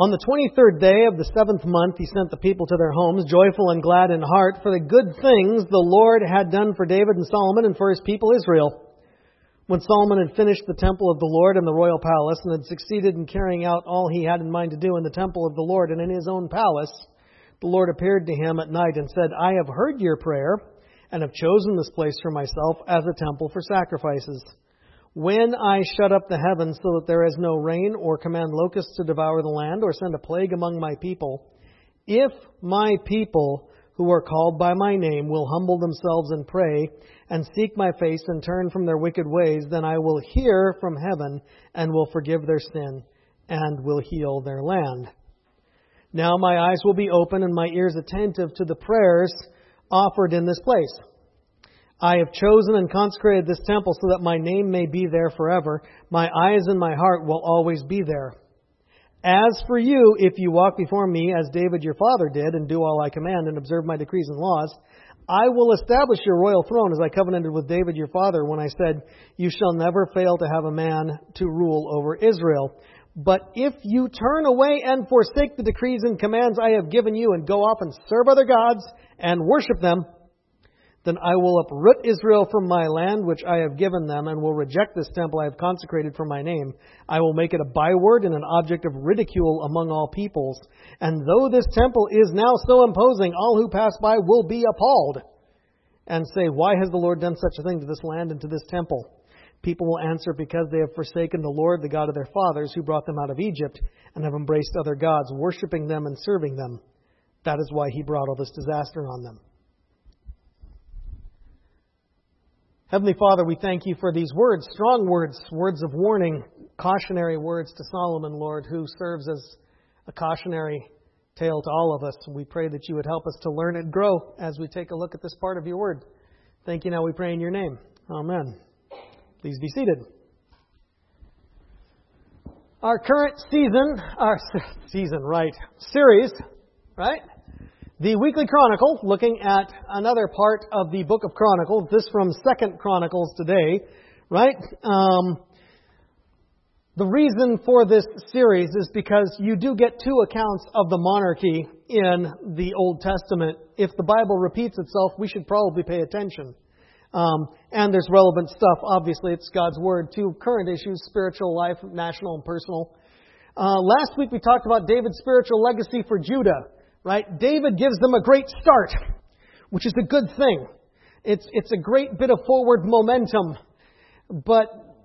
On the 23rd day of the 7th month, he sent the people to their homes, joyful and glad in heart, for the good things the Lord had done for David and Solomon and for his people Israel. When Solomon had finished the temple of the Lord and the royal palace, and had succeeded in carrying out all he had in mind to do in the temple of the Lord and in his own palace, the Lord appeared to him at night and said, I have heard your prayer, and have chosen this place for myself as a temple for sacrifices. When I shut up the heavens so that there is no rain, or command locusts to devour the land, or send a plague among my people, if my people who are called by my name will humble themselves and pray, and seek my face and turn from their wicked ways, then I will hear from heaven and will forgive their sin and will heal their land. Now my eyes will be open and my ears attentive to the prayers offered in this place. I have chosen and consecrated this temple so that my name may be there forever. My eyes and my heart will always be there. As for you, if you walk before me as David your father did, and do all I command and observe my decrees and laws, I will establish your royal throne as I covenanted with David your father when I said, you shall never fail to have a man to rule over Israel. But if you turn away and forsake the decrees and commands I have given you and go off and serve other gods and worship them, then I will uproot Israel from my land, which I have given them, and will reject this temple I have consecrated for my name. I will make it a byword and an object of ridicule among all peoples. And though this temple is now so imposing, all who pass by will be appalled and say, why has the Lord done such a thing to this land and to this temple? People will answer, because they have forsaken the Lord, the God of their fathers, who brought them out of Egypt, and have embraced other gods, worshiping them and serving them. That is why he brought all this disaster on them. Heavenly Father, we thank you for these words, strong words, words of warning, cautionary words to Solomon, Lord, who serves as a cautionary tale to all of us. We pray that you would help us to learn and grow as we take a look at this part of your word. Thank you. Now we pray in your name. Amen. Please be seated. Our current series, The Weekly Chronicle, looking at another part of the book of Chronicles, this from 2 Chronicles today, The reason for this series is because you do get two accounts of the monarchy in the Old Testament. If the Bible repeats itself, we should probably pay attention. And there's relevant stuff. Obviously, it's God's Word to current issues, spiritual life, national and personal. Last week we talked about David's spiritual legacy for Judah. David gives them a great start, which is a good thing. It's a great bit of forward momentum. But,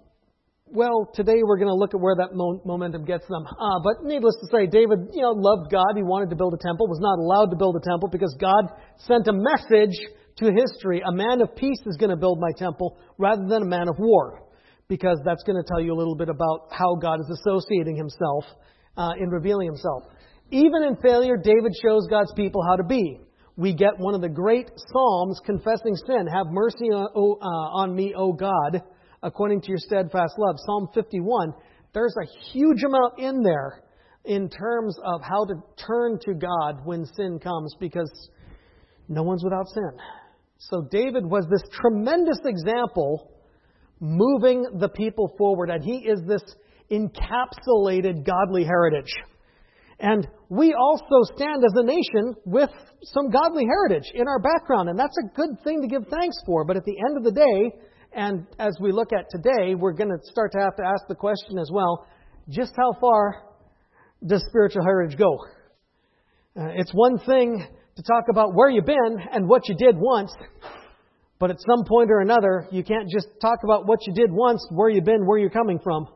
today we're going to look at where that momentum gets them. But needless to say, David, loved God. He wanted to build a temple, was not allowed to build a temple because God sent a message to history. A man of peace is going to build my temple rather than a man of war, because that's going to tell you a little bit about how God is associating himself in revealing himself. Even in failure, David shows God's people how to be. We get one of the great Psalms confessing sin. Have mercy on me, O God, according to your steadfast love. Psalm 51. There's a huge amount in there in terms of how to turn to God when sin comes, because no one's without sin. So David was this tremendous example moving the people forward, and he is this encapsulated godly heritage. And we also stand as a nation with some godly heritage in our background, and that's a good thing to give thanks for. But at the end of the day, and as we look at today, we're going to start to have to ask the question as well, just how far does spiritual heritage go? It's one thing to talk about where you've been and what you did once, but at some point or another, you can't just talk about what you did once, where you've been, where you're coming from.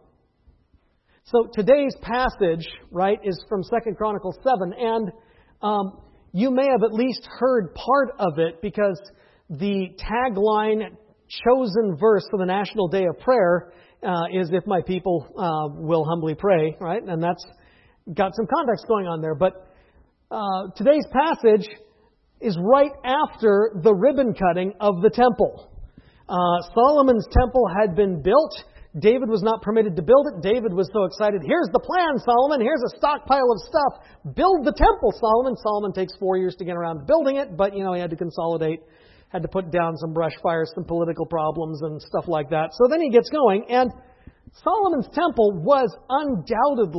So today's passage, is from 2 Chronicles 7, and you may have at least heard part of it, because the tagline chosen verse for the National Day of Prayer is, if my people will humbly pray, And that's got some context going on there. But today's passage is right after the ribbon cutting of the temple. Solomon's temple had been built. David was not permitted to build it. David was so excited. Here's the plan, Solomon. Here's a stockpile of stuff. Build the temple, Solomon. Solomon takes 4 years to get around to building it, but, he had to consolidate, had to put down some brush fires, some political problems and stuff like that. So then he gets going, and Solomon's temple was undoubtedly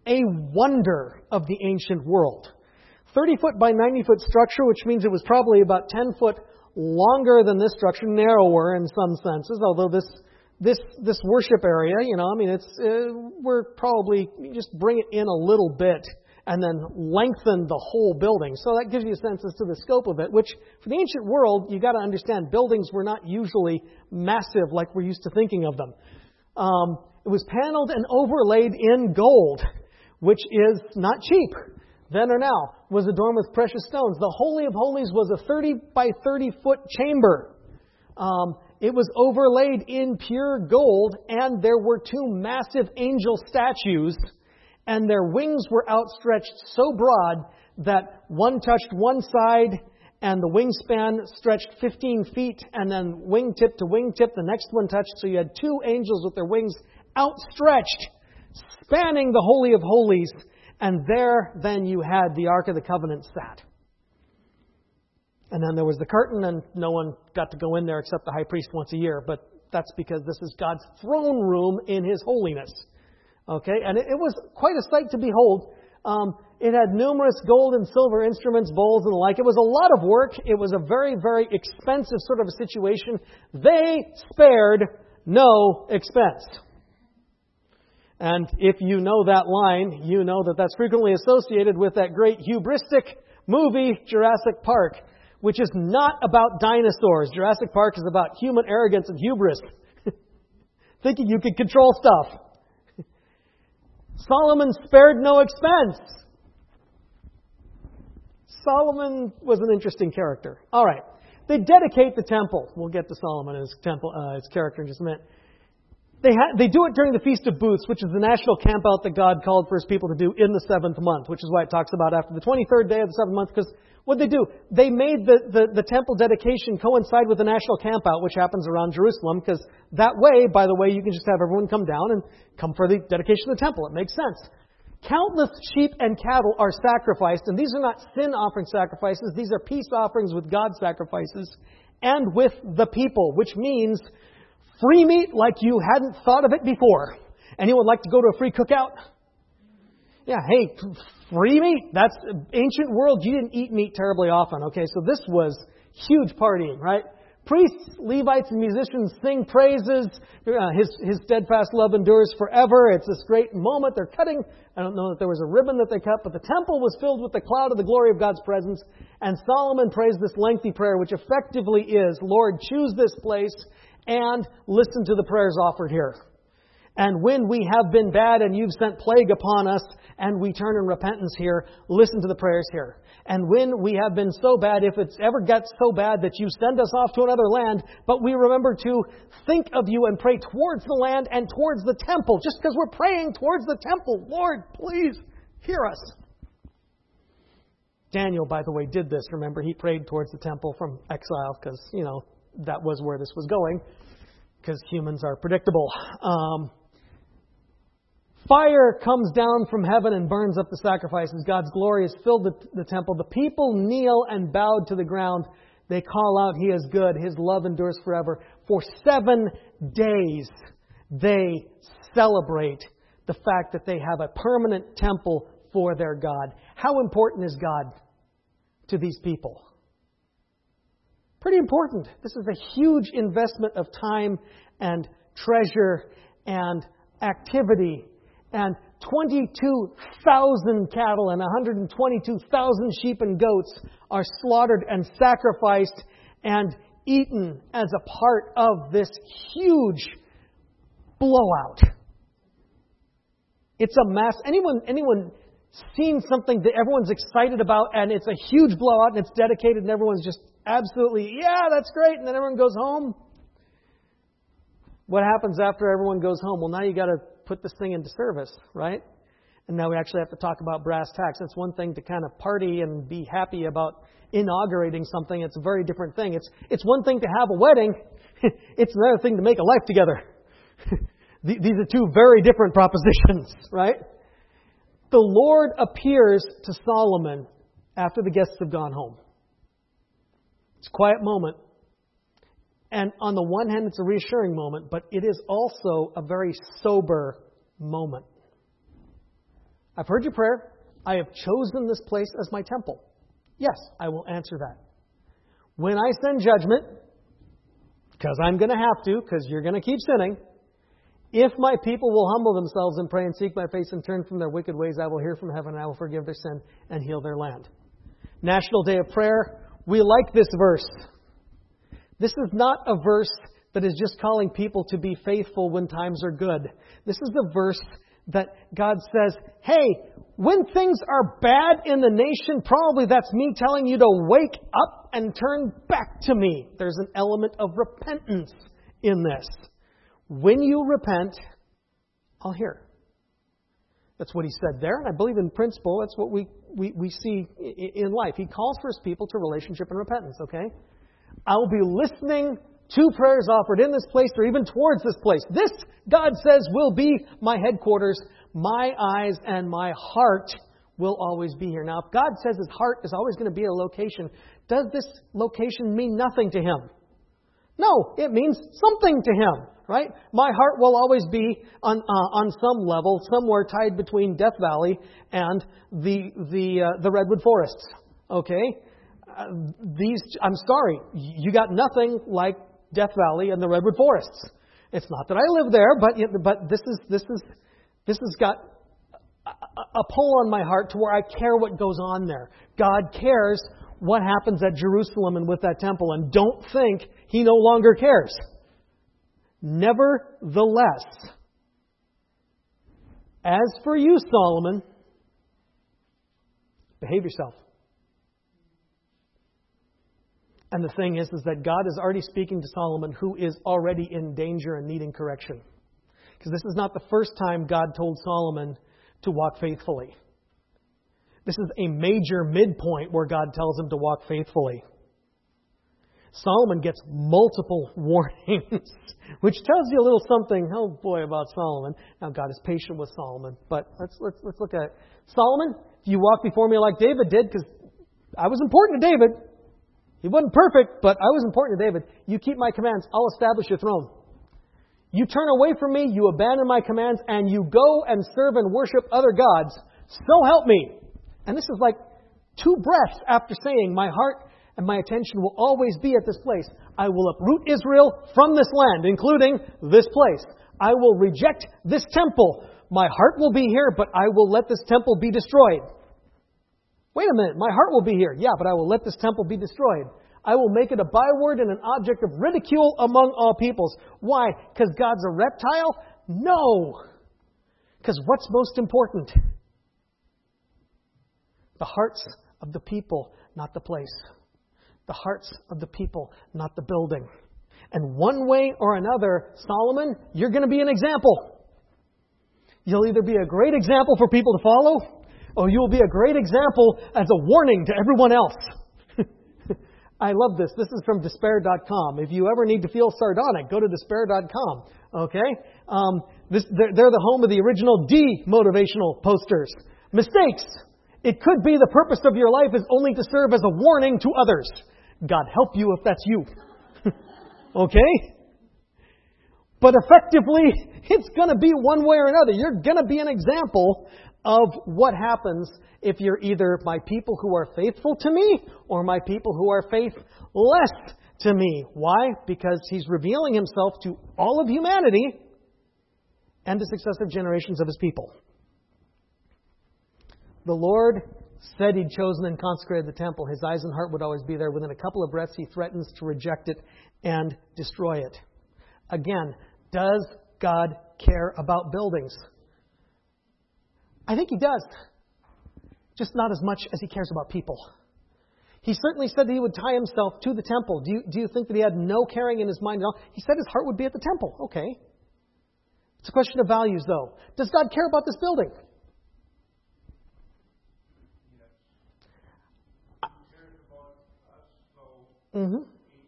a wonder of the ancient world. 30-foot by 90-foot structure, which means it was probably about 10 foot longer than this structure, narrower in some senses, although this worship area, we're probably just bring it in a little bit and then lengthen the whole building. So that gives you a sense as to the scope of it, which for the ancient world, you got to understand, buildings were not usually massive like we're used to thinking of them. It was paneled and overlaid in gold, which is not cheap then or now, was adorned with precious stones. The Holy of Holies was a 30 by 30 foot chamber. It was overlaid in pure gold, and there were two massive angel statues, and their wings were outstretched so broad that one touched one side, and the wingspan stretched 15 feet, and then wingtip to wingtip, the next one touched. So you had two angels with their wings outstretched, spanning the Holy of Holies, and there then you had the Ark of the Covenant sat. And then there was the curtain, and no one got to go in there except the high priest once a year. But that's because this is God's throne room in His holiness. Okay? And it was quite a sight to behold. It had numerous gold and silver instruments, bowls, and the like. It was a lot of work. It was a very, very expensive sort of a situation. They spared no expense. And if you know that line, you know that that's frequently associated with that great hubristic movie, Jurassic Park, which is not about dinosaurs. Jurassic Park is about human arrogance and hubris. Thinking you could control stuff. Solomon spared no expense. Solomon was an interesting character. All right. They dedicate the temple. We'll get to Solomon and his character in just a minute. They do it during the Feast of Booths, which is the national campout that God called for His people to do in the 7th month, which is why it talks about after the 23rd day of the 7th month, because what they do, they made the temple dedication coincide with the national campout, which happens around Jerusalem, because that way, by the way, you can just have everyone come down and come for the dedication of the temple. It makes sense. Countless sheep and cattle are sacrificed, and these are not sin offering sacrifices. These are peace offerings with God sacrifices and with the people, which means free meat like you hadn't thought of it before. Anyone like to go to a free cookout? Yeah, hey, free meat? That's ancient world. You didn't eat meat terribly often. Okay, so this was huge partying, right? Priests, Levites, and musicians sing praises. His steadfast love endures forever. It's this great moment. They're cutting. I don't know that there was a ribbon that they cut, but the temple was filled with the cloud of the glory of God's presence. And Solomon prays this lengthy prayer, which effectively is, Lord, choose this place and listen to the prayers offered here. And when we have been bad and you've sent plague upon us and we turn in repentance here, listen to the prayers here. And when we have been so bad, if it's ever gets so bad that you send us off to another land, but we remember to think of you and pray towards the land and towards the temple, just because we're praying towards the temple, Lord, please hear us. Daniel, by the way, did this. Remember, he prayed towards the temple from exile because, that was where this was going, because humans are predictable. Fire comes down from heaven and burns up the sacrifices. God's glory has filled the temple. The people kneel and bowed to the ground. They call out, He is good. His love endures forever. For 7 days, they celebrate the fact that they have a permanent temple for their God. How important is God to these people? Pretty important. This is a huge investment of time and treasure and activity. And 22,000 cattle and 122,000 sheep and goats are slaughtered and sacrificed and eaten as a part of this huge blowout. It's a mass. Anyone seen something that everyone's excited about and it's a huge blowout and it's dedicated and everyone's just absolutely, yeah, that's great, and then everyone goes home? What happens after everyone goes home? Well, now you got to put this thing into service, right? And now we actually have to talk about brass tacks. It's one thing to kind of party and be happy about inaugurating something. It's a very different thing. It's one thing to have a wedding. It's another thing to make a life together. These are two very different propositions, right? The Lord appears to Solomon after the guests have gone home. It's a quiet moment. And on the one hand, it's a reassuring moment, but it is also a very sober moment. I've heard your prayer. I have chosen this place as my temple. Yes, I will answer that. When I send judgment, because I'm going to have to, because you're going to keep sinning, if my people will humble themselves and pray and seek my face and turn from their wicked ways, I will hear from heaven and I will forgive their sin and heal their land. National Day of Prayer. We like this verse. This is not a verse that is just calling people to be faithful when times are good. This is the verse that God says, hey, when things are bad in the nation, probably that's me telling you to wake up and turn back to me. There's an element of repentance in this. When you repent, I'll hear. That's what he said there, and I believe in principle that's what we see in life. He calls for his people to relationship and repentance, okay? I'll be listening to prayers offered in this place or even towards this place. This, God says, will be my headquarters. My eyes and my heart will always be here. Now, if God says his heart is always going to be a location, does this location mean nothing to him? No, it means something to him, right? My heart will always be on some level, somewhere tied between Death Valley and the Redwood Forests, okay? I'm sorry, you got nothing like Death Valley and the Redwood Forests. It's not that I live there, but this has got a pull on my heart to where I care what goes on there. God cares what happens at Jerusalem and with that temple, and don't think he no longer cares. Nevertheless, as for you, Solomon, behave yourself. And the thing is that God is already speaking to Solomon, who is already in danger and needing correction. Because this is not the first time God told Solomon to walk faithfully. This is a major midpoint where God tells him to walk faithfully. Solomon gets multiple warnings, which tells you a little something, oh boy, about Solomon. Now, God is patient with Solomon, but let's look at it. Solomon, if you walk before me like David did, because I was important to David. He wasn't perfect, but I was important to David. You keep my commands, I'll establish your throne. You turn away from me, you abandon my commands, and you go and serve and worship other gods. So help me. And this is like 2 breaths after saying, my heart and my attention will always be at this place. I will uproot Israel from this land, including this place. I will reject this temple. My heart will be here, but I will let this temple be destroyed. Wait a minute, my heart will be here. Yeah, but I will let this temple be destroyed. I will make it a byword and an object of ridicule among all peoples. Why? Because God's a reptile? No. Because what's most important? The hearts of the people, not the place. The hearts of the people, not the building. And one way or another, Solomon, you're going to be an example. You'll either be a great example for people to follow, or you will be a great example as a warning to everyone else. I love this. This is from despair.com. If you ever need to feel sardonic, go to despair.com. Okay? They're the home of the original demotivational posters. Mistakes. It could be the purpose of your life is only to serve as a warning to others. God help you if that's you. Okay? But effectively, it's going to be one way or another. You're going to be an example of what happens if you're either my people who are faithful to me or my people who are faithless to me. Why? Because he's revealing himself to all of humanity and to successive generations of his people. The Lord said he'd chosen and consecrated the temple. His eyes and heart would always be there. Within a couple of breaths, he threatens to reject it and destroy it. Again, does God care about buildings? I think he does. Just not as much as he cares about people. He certainly said that he would tie himself to the temple. Do you think that he had no caring in his mind at all? He said his heart would be at the temple. Okay. It's a question of values, though. Does God care about this building? Mm-hmm.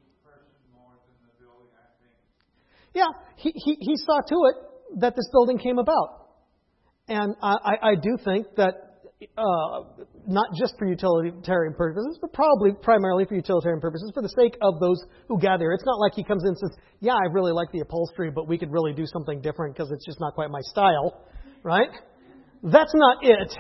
Yeah, he saw to it that this building came about. And I do think that not just for utilitarian purposes, but probably primarily for utilitarian purposes, for the sake of those who gather. It's not like he comes in and says, yeah, I really like the upholstery, but we could really do something different because it's just not quite my style, right? That's not it.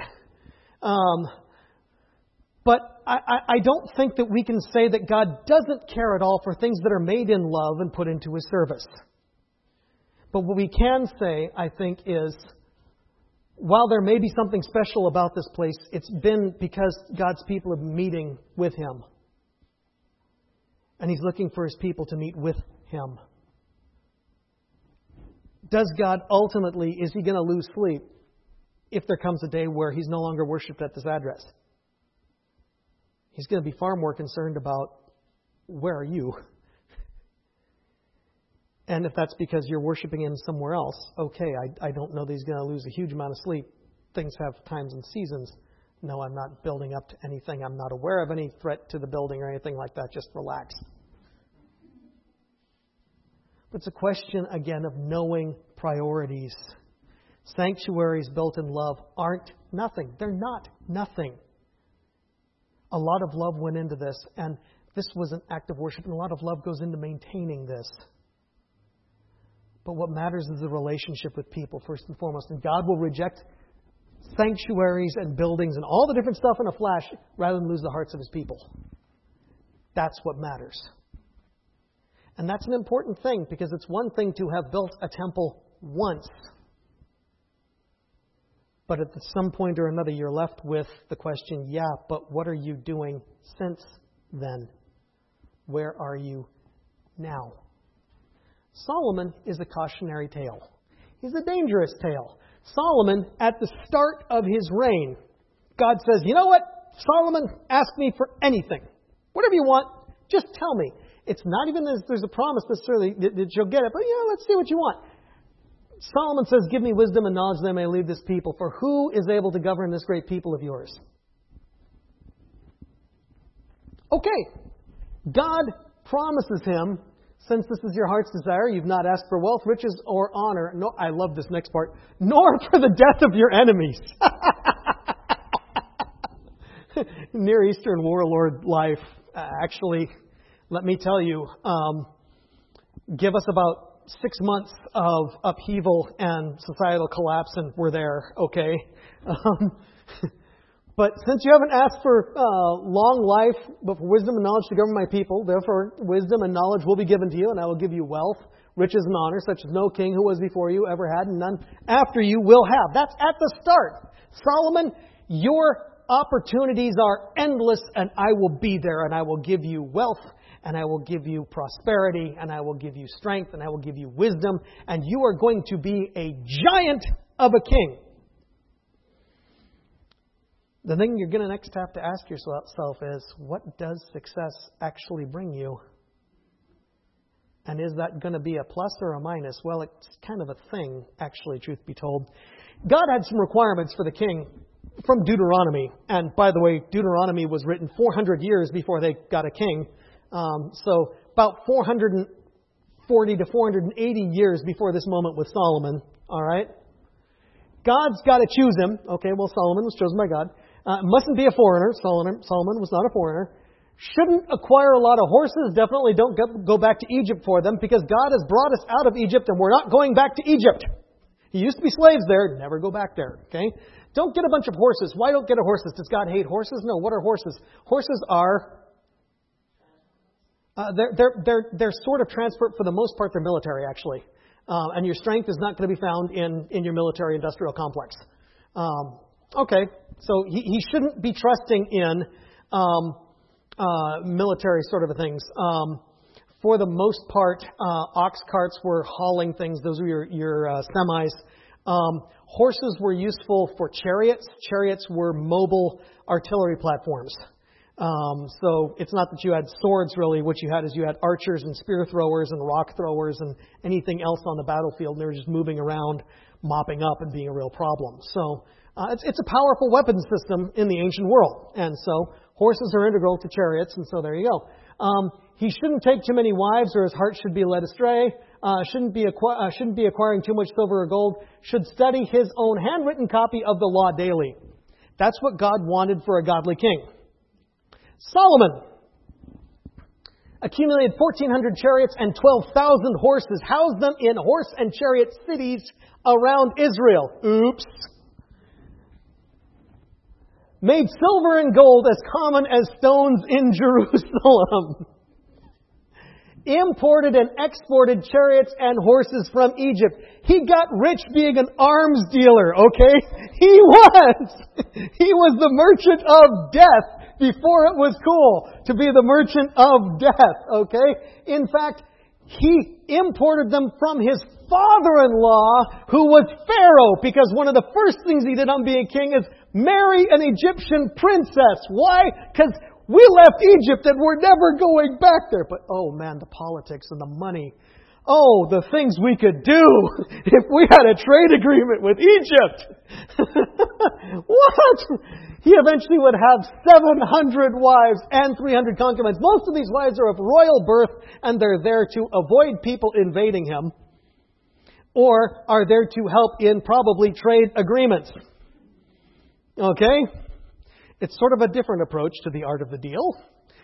But I don't think that we can say that God doesn't care at all for things that are made in love and put into His service. But what we can say, I think, is while there may be something special about this place, it's been because God's people are meeting with Him. And He's looking for His people to meet with Him. Does God ultimately, is He going to lose sleep if there comes a day where He's no longer worshipped at this address? He's going to be far more concerned about, where are you? And if that's because you're worshiping Him somewhere else, okay, I don't know that He's going to lose a huge amount of sleep. Things have times and seasons. No, I'm not building up to anything. I'm not aware of any threat to the building or anything like that. Just relax. But it's a question, again, of knowing priorities. Sanctuaries built in love aren't nothing. They're not nothing. A lot of love went into this, and this was an act of worship, and a lot of love goes into maintaining this. But what matters is the relationship with people, first and foremost. And God will reject sanctuaries and buildings and all the different stuff in a flash rather than lose the hearts of His people. That's what matters. And that's an important thing, because it's one thing to have built a temple once. But at some point or another, you're left with the question, yeah, but what are you doing since then? Where are you now? Solomon is a cautionary tale. He's a dangerous tale. Solomon, at the start of his reign, God says, you know what, Solomon, ask me for anything. Whatever you want, just tell me. It's not even as there's a promise necessarily that you'll get it, but let's see what you want. Solomon says, give me wisdom and knowledge that I may lead this people. For who is able to govern this great people of yours? Okay. God promises him, since this is your heart's desire, you've not asked for wealth, riches, or honor. No, I love this next part. Nor for the death of your enemies. Near Eastern warlord life, actually, let me tell you, give us about 6 months of upheaval and societal collapse, and we're there, okay? But since you haven't asked for long life, but for wisdom and knowledge to govern my people, therefore wisdom and knowledge will be given to you, and I will give you wealth, riches, and honor, such as no king who was before you ever had, and none after you will have. That's at the start. Solomon, your opportunities are endless, and I will be there, and I will give you wealth, and I will give you prosperity, and I will give you strength, and I will give you wisdom, and you are going to be a giant of a king. The thing you're going to next have to ask yourself is, what does success actually bring you? And is that going to be a plus or a minus? Well, it's kind of a thing, actually, truth be told. God had some requirements for the king from Deuteronomy. And by the way, Deuteronomy was written 400 years before they got a king. So about 440 to 480 years before this moment with Solomon. All right? God's got to choose him. Okay, well, Solomon was chosen by God. Mustn't be a foreigner. Solomon was not a foreigner. Shouldn't acquire a lot of horses. Definitely don't go back to Egypt for them, because God has brought us out of Egypt and we're not going back to Egypt. He used to be slaves there. Never go back there. Okay? Don't get a bunch of horses. Why don't get a horses? Does God hate horses? No. What are horses? Horses are... They're sort of transport. For the most part, they're military, actually. And your strength is not going to be found in your military industrial complex. Okay, so he shouldn't be trusting in military sort of things. For the most part, ox carts were hauling things. Those were your semis. Horses were useful for chariots. Chariots were mobile artillery platforms. So it's not that you had swords, really. What you had is you had archers and spear throwers and rock throwers and anything else on the battlefield. And they were just moving around, mopping up, and being a real problem. So it's a powerful weapon system in the ancient world. And so horses are integral to chariots, and so there you go. He shouldn't take too many wives, or his heart should be led astray. Shouldn't be acquiring too much silver or gold. Should study his own handwritten copy of the law daily. That's what God wanted for a godly king. Solomon accumulated 1,400 chariots and 12,000 horses, housed them in horse and chariot cities around Israel. Oops. made silver and gold as common as stones in Jerusalem. Imported and exported chariots and horses from Egypt. He got rich being an arms dealer, okay? He was the merchant of death before it was cool to be the merchant of death, okay? In fact, he imported them from his father-in-law, who was Pharaoh, because one of the first things he did on being king is marry an Egyptian princess. Why? Because we left Egypt and we're never going back there. But oh man, the politics and the money. Oh, the things we could do if we had a trade agreement with Egypt. What? He eventually would have 700 wives and 300 concubines. Most of these wives are of royal birth, and they're there to avoid people invading him, or are there to help in probably trade agreements. Okay? It's sort of a different approach to the art of the deal.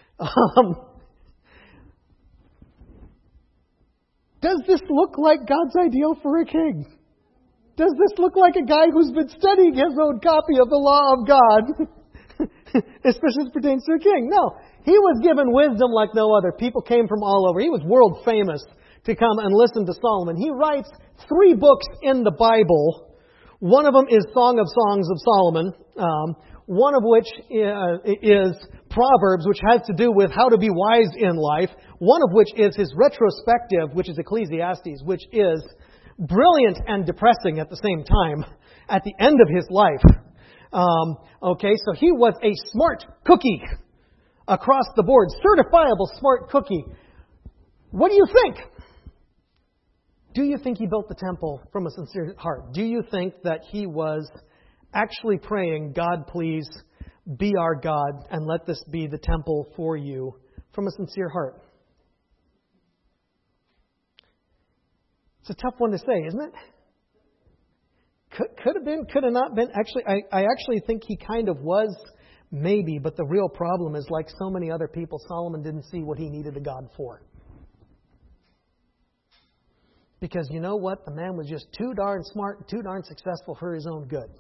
Does this look like God's ideal for a king? Does this look like a guy who's been studying his own copy of the law of God, especially as it pertains to a king? No. He was given wisdom like no other. People came from all over. He was world famous to come and listen to Solomon. He writes 3 books in the Bible. One of them is Song of Songs of Solomon, one of which is Proverbs, which has to do with how to be wise in life. One of which is his retrospective, which is Ecclesiastes, which is brilliant and depressing at the same time at the end of his life. Okay, so he was a smart cookie across the board, certifiable smart cookie. What do you think? Do you think he built the temple from a sincere heart? Do you think that he was actually praying, God, please be our God and let this be the temple for you from a sincere heart? It's a tough one to say, isn't it? Could have been, could have not been. Actually, I actually think he kind of was, maybe, but the real problem is, like so many other people, Solomon didn't see what he needed a God for. Because you know what? The man was just too darn smart and too darn successful for his own good.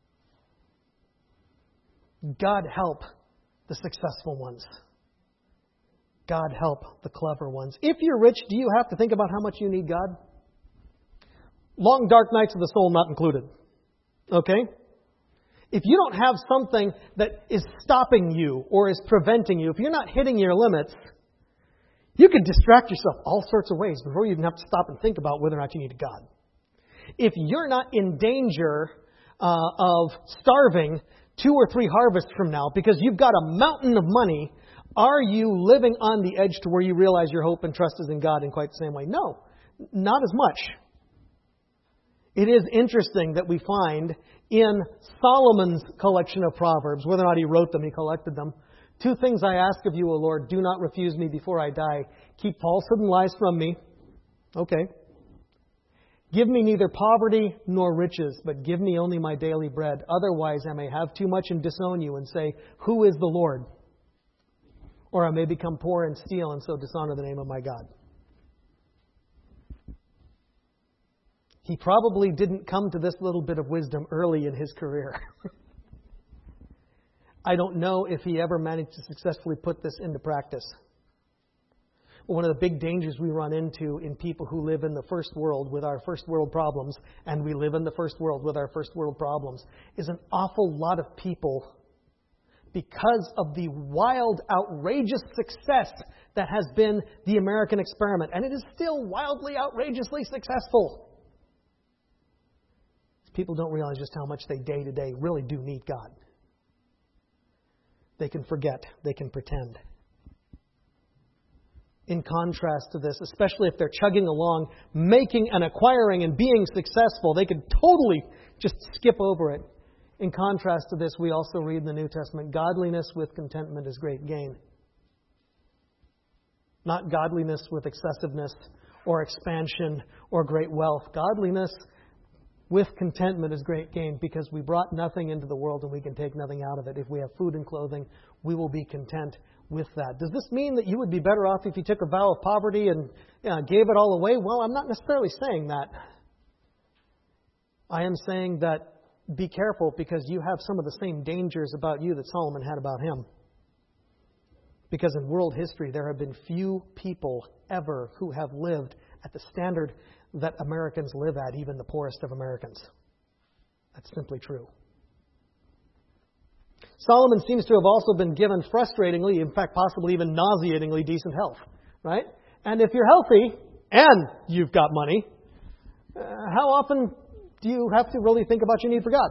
God help the successful ones. God help the clever ones. If you're rich, do you have to think about how much you need God? Long, dark nights of the soul not included. Okay? If you don't have something that is stopping you or is preventing you, if you're not hitting your limits, you can distract yourself all sorts of ways before you even have to stop and think about whether or not you need a God. If you're not in danger of starving 2 or 3 harvests from now because you've got a mountain of money, are you living on the edge to where you realize your hope and trust is in God in quite the same way? No, not as much. It is interesting that we find in Solomon's collection of Proverbs, whether or not he wrote them, he collected them, 2 things I ask of you, O Lord, do not refuse me before I die. Keep falsehood and lies from me. Okay. Give me neither poverty nor riches, but give me only my daily bread. Otherwise I may have too much and disown you and say, who is the Lord? Or I may become poor and steal and so dishonor the name of my God. He probably didn't come to this little bit of wisdom early in his career. I don't know if he ever managed to successfully put this into practice. One of the big dangers we run into in people who live in the first world with our first world problems, and we live in the first world with our first world problems, is an awful lot of people, because of the wild, outrageous success that has been the American experiment, and it is still wildly, outrageously successful. People don't realize just how much they day to day really do need God. They can forget. They can pretend. In contrast to this, especially if they're chugging along, making and acquiring and being successful, they could totally just skip over it. In contrast to this, we also read in the New Testament, godliness with contentment is great gain. Not godliness with excessiveness or expansion or great wealth. Godliness with contentment is great gain, because we brought nothing into the world and we can take nothing out of it. If we have food and clothing, we will be content with that. Does this mean that you would be better off if you took a vow of poverty and gave it all away? Well, I'm not necessarily saying that. I am saying that be careful, because you have some of the same dangers about you that Solomon had about him. Because in world history, there have been few people ever who have lived at the standard that Americans live at, even the poorest of Americans. That's simply true. Solomon seems to have also been given frustratingly, in fact, possibly even nauseatingly decent health, right? And if you're healthy and you've got money, how often do you have to really think about your need for God?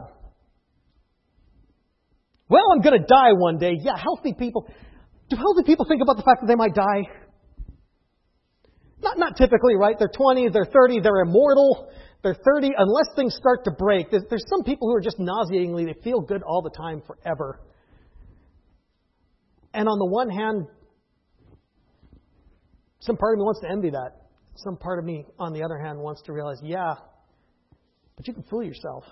Well, I'm going to die one day. Yeah, do healthy people think about the fact that they might die? Not typically, right? They're 20, they're 30, they're immortal. They're 30, unless things start to break. There's some people who are just nauseatingly, they feel good all the time forever. And on the one hand, some part of me wants to envy that. Some part of me, on the other hand, wants to realize, yeah, but you can fool yourself.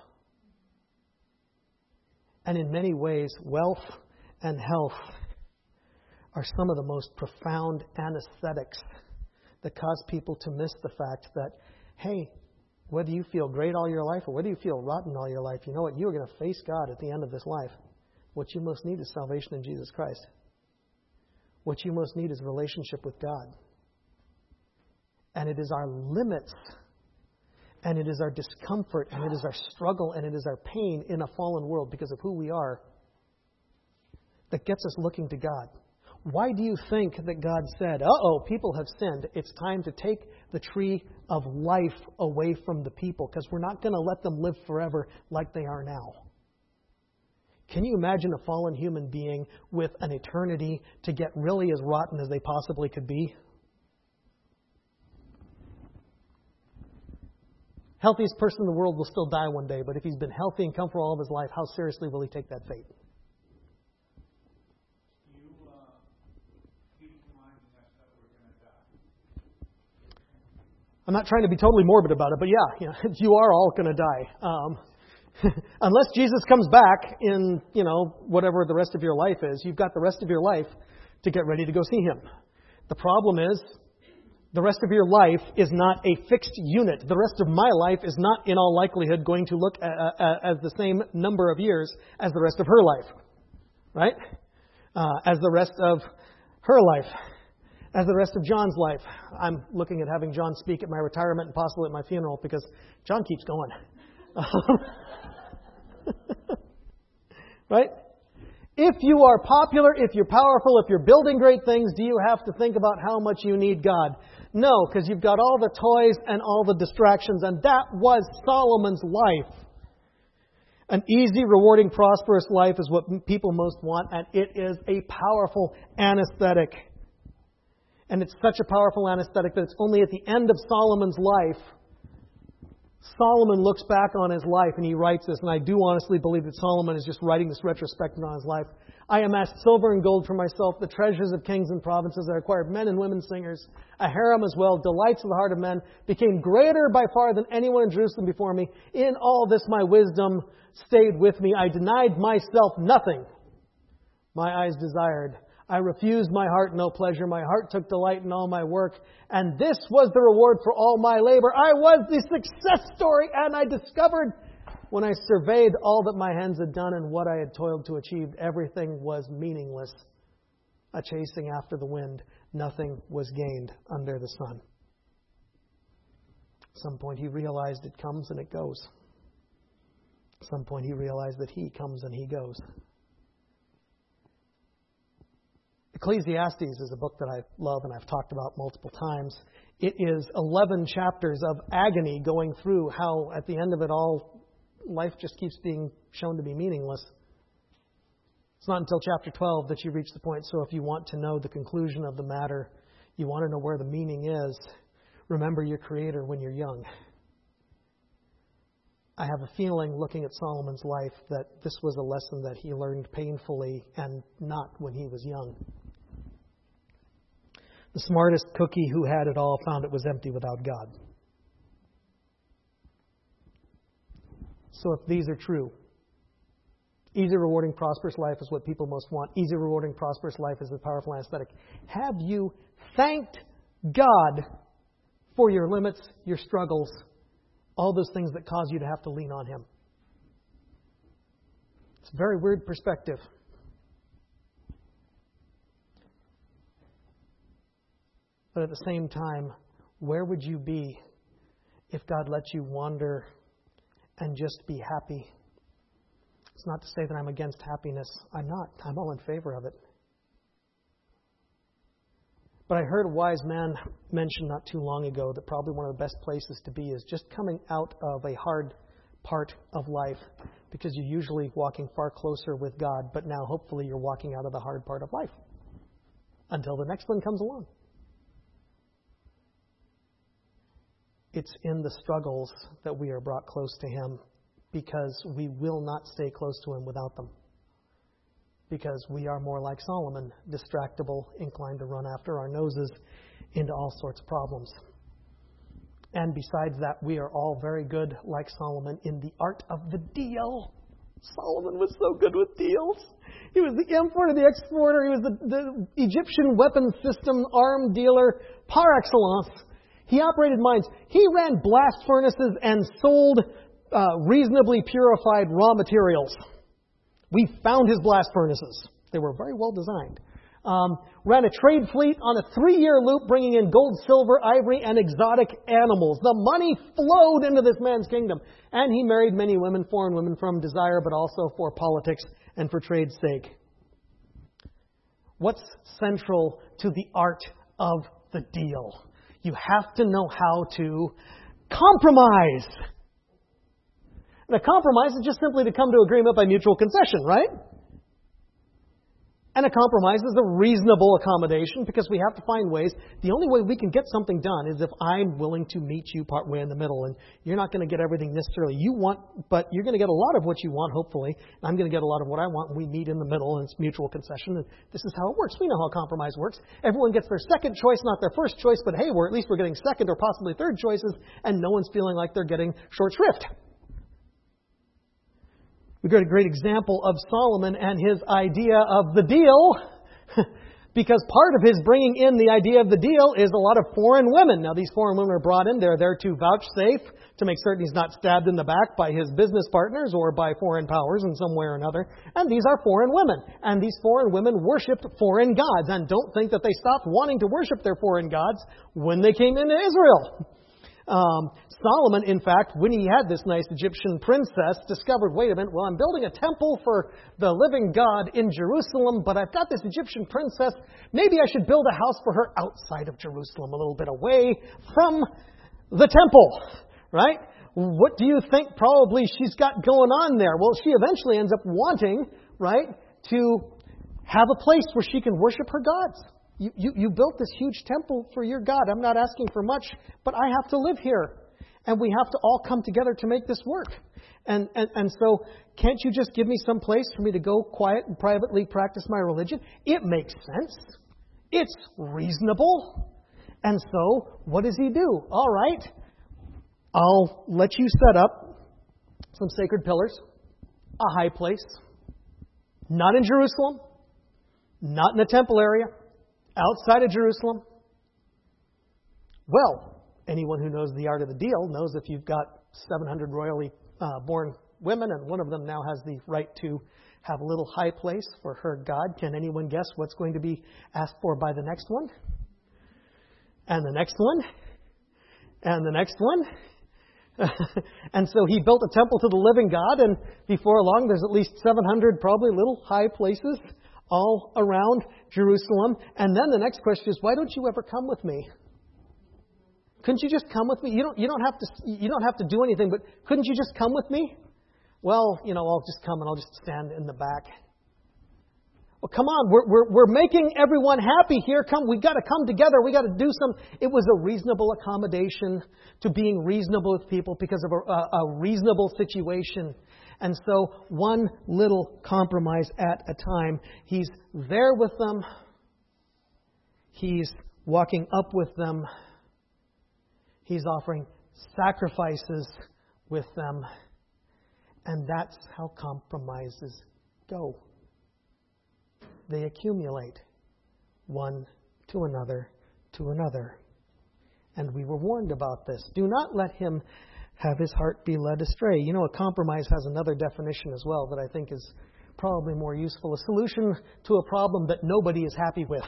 And in many ways, wealth and health are some of the most profound anesthetics that cause people to miss the fact that, hey, whether you feel great all your life or whether you feel rotten all your life, you know what? You are going to face God at the end of this life. What you most need is salvation in Jesus Christ. What you most need is a relationship with God. And it is our limits, and it is our discomfort, and it is our struggle, and it is our pain in a fallen world because of who we are that gets us looking to God. Why do you think that God said, people have sinned. It's time to take the tree of life away from the people, because we're not going to let them live forever like they are now. Can you imagine a fallen human being with an eternity to get really as rotten as they possibly could be? Healthiest person in the world will still die one day, but if he's been healthy and comfortable all of his life, how seriously will he take that fate? I'm not trying to be totally morbid about it, but yeah, you are all going to die. Unless Jesus comes back in, whatever the rest of your life is, you've got the rest of your life to get ready to go see Him. The problem is, the rest of your life is not a fixed unit. The rest of my life is not, in all likelihood, going to look as the same number of years as the rest of her life. Right? As the rest of her life. As the rest of John's life. I'm looking at having John speak at my retirement and possibly at my funeral because John keeps going. Right? If you are popular, if you're powerful, if you're building great things, do you have to think about how much you need God? No, because you've got all the toys and all the distractions, and that was Solomon's life. An easy, rewarding, prosperous life is what people most want, and it is a powerful anesthetic. And it's such a powerful anesthetic that it's only at the end of Solomon's life, Solomon looks back on his life and he writes this, and I do honestly believe that Solomon is just writing this retrospective on his life. I amassed silver and gold for myself, the treasures of kings and provinces. I acquired men and women singers, a harem as well, delights of the heart of men, became greater by far than anyone in Jerusalem before me. In all this my wisdom stayed with me. I denied myself nothing my eyes desired. I refused my heart no pleasure. My heart took delight in all my work. And this was the reward for all my labor. I was the success story, and I discovered when I surveyed all that my hands had done and what I had toiled to achieve, everything was meaningless. A chasing after the wind. Nothing was gained under the sun. At some point he realized it comes and it goes. At some point he realized that He comes and He goes. Ecclesiastes is a book that I love and I've talked about multiple times. It is 11 chapters of agony going through how, at the end of it all, life just keeps being shown to be meaningless. It's not until chapter 12 that you reach the point. So if you want to know the conclusion of the matter, you want to know where the meaning is, remember your Creator when you're young. I have a feeling, looking at Solomon's life, that this was a lesson that he learned painfully and not when he was young. The smartest cookie who had it all found it was empty without God. So if these are true, easy, rewarding, prosperous life is what people most want. Easy, rewarding, prosperous life is the powerful anesthetic. Have you thanked God for your limits, your struggles, all those things that cause you to have to lean on Him? It's a very weird perspective. But at the same time, where would you be if God let you wander and just be happy? It's not to say that I'm against happiness. I'm not. I'm all in favor of it. But I heard a wise man mention not too long ago that probably one of the best places to be is just coming out of a hard part of life, because you're usually walking far closer with God, but now hopefully you're walking out of the hard part of life until the next one comes along. It's in the struggles that we are brought close to Him, because we will not stay close to Him without them. Because we are more like Solomon, distractible, inclined to run after our noses into all sorts of problems. And besides that, we are all very good, like Solomon, in the art of the deal. Solomon was so good with deals. He was the importer, the exporter. He was the Egyptian weapons system arm dealer par excellence. He operated mines. He ran blast furnaces and sold reasonably purified raw materials. We found his blast furnaces. They were very well designed. Ran a trade fleet on a 3-year loop, bringing in gold, silver, ivory, and exotic animals. The money flowed into this man's kingdom. And he married many women, foreign women, from desire, but also for politics and for trade's sake. What's central to the art of the deal? You have to know how to compromise. And a compromise is just simply to come to agreement by mutual concession, right? And a compromise is a reasonable accommodation, because we have to find ways. The only way we can get something done is if I'm willing to meet you partway in the middle. And you're not going to get everything necessarily you want, but you're going to get a lot of what you want, hopefully. And I'm going to get a lot of what I want, and we meet in the middle, and it's mutual concession. And this is how it works. We know how compromise works. Everyone gets their second choice, not their first choice, but hey, at least we're getting second or possibly third choices, and no one's feeling like they're getting short shrift. We got a great example of Solomon and his idea of the deal, because part of his bringing in the idea of the deal is a lot of foreign women. Now, these foreign women are brought in. They're there to vouchsafe, to make certain he's not stabbed in the back by his business partners or by foreign powers in some way or another. And these are foreign women. And these foreign women worshipped foreign gods. And don't think that they stopped wanting to worship their foreign gods when they came into Israel. Solomon, in fact, when he had this nice Egyptian princess, discovered, wait a minute, well, I'm building a temple for the living God in Jerusalem, but I've got this Egyptian princess. Maybe I should build a house for her outside of Jerusalem, a little bit away from the temple, right? What do you think probably she's got going on there? Well, she eventually ends up wanting, right, to have a place where she can worship her gods. You built this huge temple for your God. I'm not asking for much, but I have to live here. And we have to all come together to make this work. And so, can't you just give me some place for me to go quiet and privately practice my religion? It makes sense. It's reasonable. And so, what does he do? All right, I'll let you set up some sacred pillars, a high place, not in Jerusalem, not in the temple area, outside of Jerusalem. Well, anyone who knows the art of the deal knows if you've got 700 royally born women and one of them now has the right to have a little high place for her God, can anyone guess what's going to be asked for by the next one? And the next one? And the next one? And so he built a temple to the living God, and before long there's at least 700 probably little high places all around Jerusalem. And then the next question is, why don't you ever come with me? Couldn't you just come with me? You don't have to do anything, but couldn't you just come with me? Well, I'll just come and I'll just stand in the back. Well, come on, we're making everyone happy here. Come, we've got to come together. We got to do some. It was a reasonable accommodation to being reasonable with people because of a reasonable situation. And so, one little compromise at a time. He's there with them. He's walking up with them. He's offering sacrifices with them. And that's how compromises go. They accumulate one to another to another. And we were warned about this. Do not let him have his heart be led astray. You know, a compromise has another definition as well that I think is probably more useful. A solution to a problem that nobody is happy with.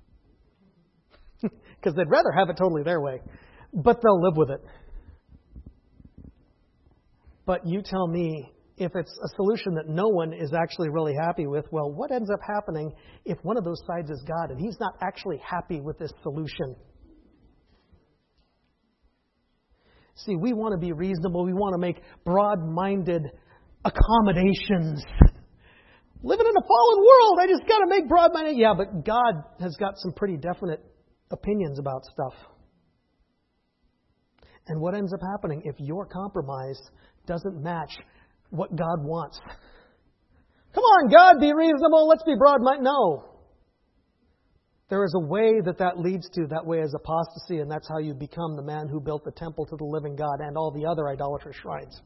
Because they'd rather have it totally their way. But they'll live with it. But you tell me, if it's a solution that no one is actually really happy with, well, what ends up happening if one of those sides is God and he's not actually happy with this solution? See, we want to be reasonable. We want to make broad-minded accommodations. Living in a fallen world, I just got to make broad-minded. Yeah, but God has got some pretty definite opinions about stuff. And what ends up happening if your compromise doesn't match what God wants? Come on, God, be reasonable. Let's be broad-minded. No. There is a way that leads to. That way is apostasy, and that's how you become the man who built the temple to the living God and all the other idolatrous shrines.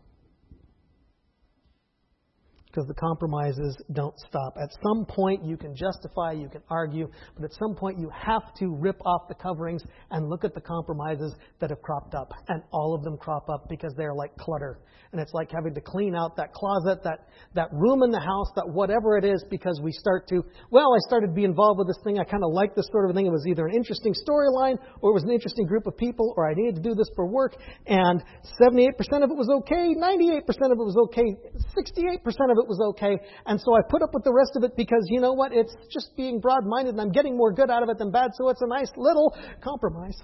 Because the compromises don't stop. At some point you can justify, you can argue, but at some point you have to rip off the coverings and look at the compromises that have cropped up. And all of them crop up because they're like clutter. And it's like having to clean out that closet, that room in the house, that whatever it is, because we start to, I started to be involved with this thing. I kind of liked this sort of thing. It was either an interesting storyline or it was an interesting group of people or I needed to do this for work. And 78% of it was okay. 98% of it was okay. 68% of it was okay. And so I put up with the rest of it because, you know what? It's just being broad-minded and I'm getting more good out of it than bad. So it's a nice little compromise.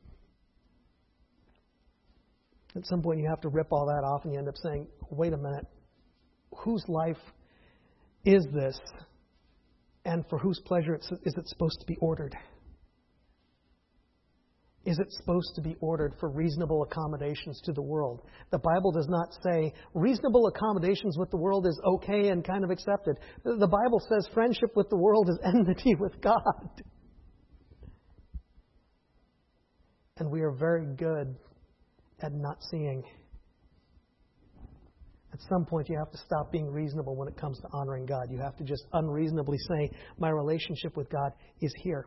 At some point you have to rip all that off and you end up saying, wait a minute, whose life is this? And for whose pleasure is it supposed to be ordered? Is it supposed to be ordered for reasonable accommodations to the world? The Bible does not say reasonable accommodations with the world is okay and kind of accepted. The Bible says friendship with the world is enmity with God. And we are very good at not seeing. At some point you have to stop being reasonable when it comes to honoring God. You have to just unreasonably say, my relationship with God is here.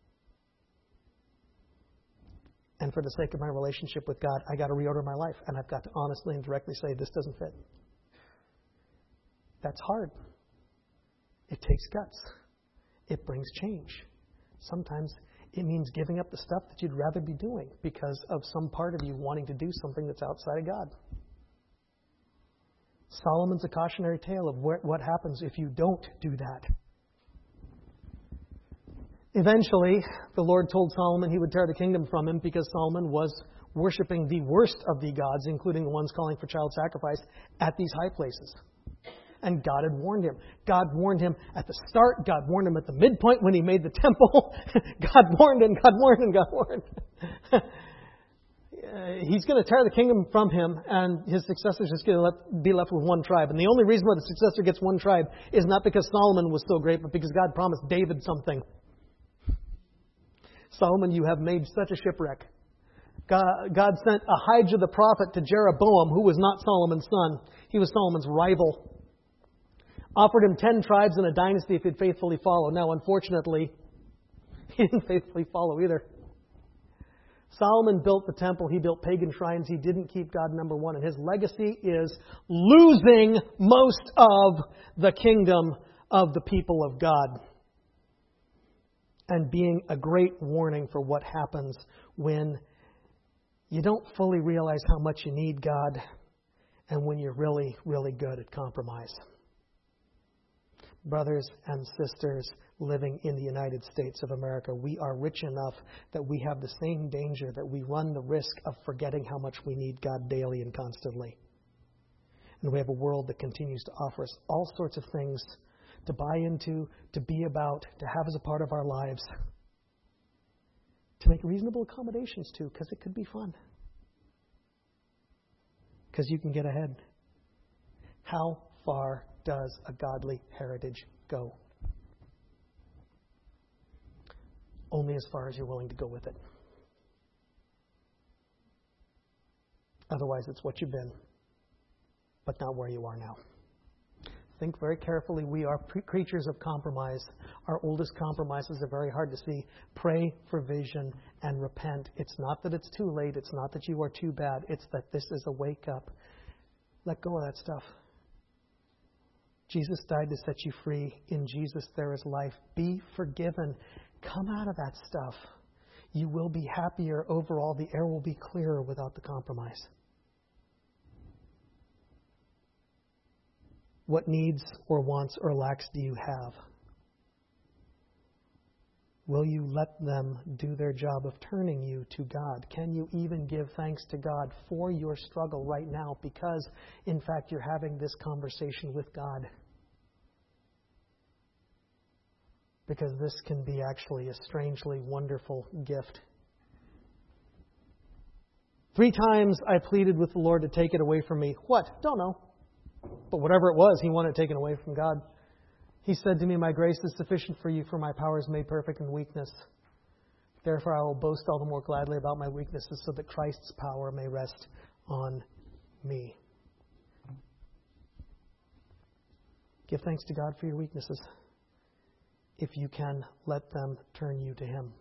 And for the sake of my relationship with God, I got to reorder my life. And I've got to honestly and directly say, this doesn't fit. That's hard. It takes guts. It brings change. Sometimes it means giving up the stuff that you'd rather be doing because of some part of you wanting to do something that's outside of God. Solomon's a cautionary tale of what happens if you don't do that. Eventually, the Lord told Solomon he would tear the kingdom from him because Solomon was worshiping the worst of the gods, including the ones calling for child sacrifice, at these high places. And God had warned him. God warned him at the start. God warned him at the midpoint when he made the temple. God warned and God warned and God warned. He's going to tear the kingdom from him, and his successor is just going to be left with one tribe. And the only reason why the successor gets one tribe is not because Solomon was so great, but because God promised David something. Solomon, you have made such a shipwreck. God sent Ahijah the prophet to Jeroboam, who was not Solomon's son. He was Solomon's rival. Offered him 10 tribes and a dynasty if he'd faithfully follow. Now, unfortunately, he didn't faithfully follow either. Solomon built the temple. He built pagan shrines. He didn't keep God number one. And his legacy is losing most of the kingdom of the people of God. And being a great warning for what happens when you don't fully realize how much you need God and when you're really, really good at compromise. Brothers and sisters living in the United States of America, we are rich enough that we have the same danger, that we run the risk of forgetting how much we need God daily and constantly. And we have a world that continues to offer us all sorts of things to buy into, to be about, to have as a part of our lives, to make reasonable accommodations to, because it could be fun. Because you can get ahead. How far does a godly heritage go? Only as far as you're willing to go with it. Otherwise, it's what you've been, but not where you are now. Think very carefully. We are creatures of compromise. Our oldest compromises are very hard to see. Pray for vision and repent. It's not that it's too late. It's not that you are too bad. It's that this is a wake up. Let go of that stuff. Jesus died to set you free. In Jesus there is life. Be forgiven. Come out of that stuff. You will be happier overall. The air will be clearer without the compromise. What needs or wants or lacks do you have? Will you let them do their job of turning you to God? Can you even give thanks to God for your struggle right now because, in fact, you're having this conversation with God? Because this can be actually a strangely wonderful gift. 3 times I pleaded with the Lord to take it away from me. What? Don't know. But whatever it was, He wanted it taken away from God. He said to me, my grace is sufficient for you, for my power is made perfect in weakness. Therefore I will boast all the more gladly about my weaknesses, so that Christ's power may rest on me. Give thanks to God for your weaknesses, if you can let them turn you to Him.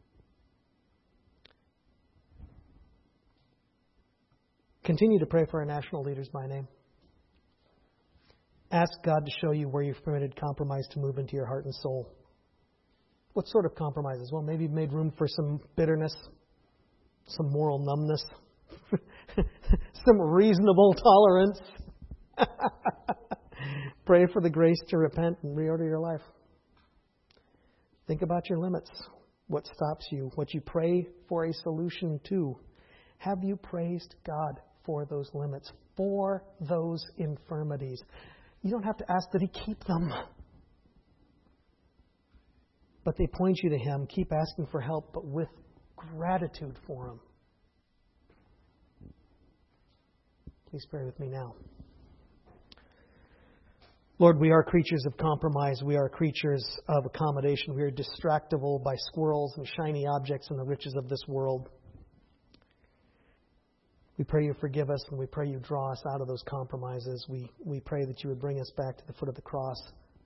Continue to pray for our national leaders by name. Ask God to show you where you've permitted compromise to move into your heart and soul. What sort of compromises? Well, maybe you've made room for some bitterness, some moral numbness, some reasonable tolerance. Pray for the grace to repent and reorder your life. Think about your limits. What stops you? What you pray for a solution to. Have you praised God for those limits, for those infirmities? You don't have to ask that He keep them. But they point you to Him. Keep asking for help, but with gratitude for Him. Please pray with me now. Lord, we are creatures of compromise. We are creatures of accommodation. We are distractible by squirrels and shiny objects and the riches of this world. We pray you forgive us, and we pray you draw us out of those compromises. We pray that you would bring us back to the foot of the cross.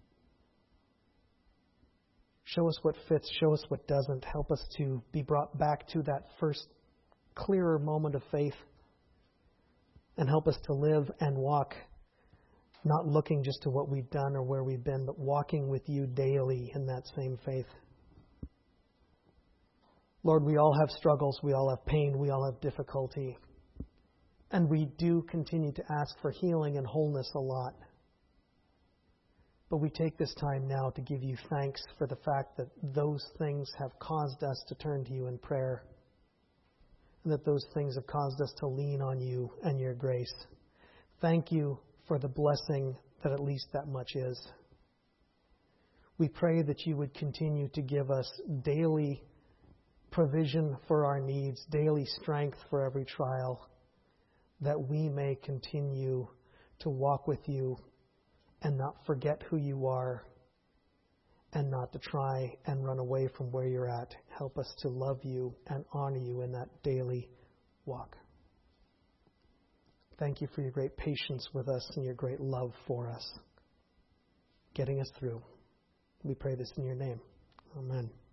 Show us what fits. Show us what doesn't. Help us to be brought back to that first clearer moment of faith. And help us to live and walk, not looking just to what we've done or where we've been, but walking with you daily in that same faith. Lord, we all have struggles. We all have pain. We all have difficulty. And we do continue to ask for healing and wholeness a lot. But we take this time now to give you thanks for the fact that those things have caused us to turn to you in prayer. And that those things have caused us to lean on you and your grace. Thank you for the blessing that at least that much is. We pray that you would continue to give us daily provision for our needs, daily strength for every trial, that we may continue to walk with you and not forget who you are and not to try and run away from where you're at. Help us to love you and honor you in that daily walk. Thank you for your great patience with us and your great love for us, getting us through. We pray this in your name. Amen.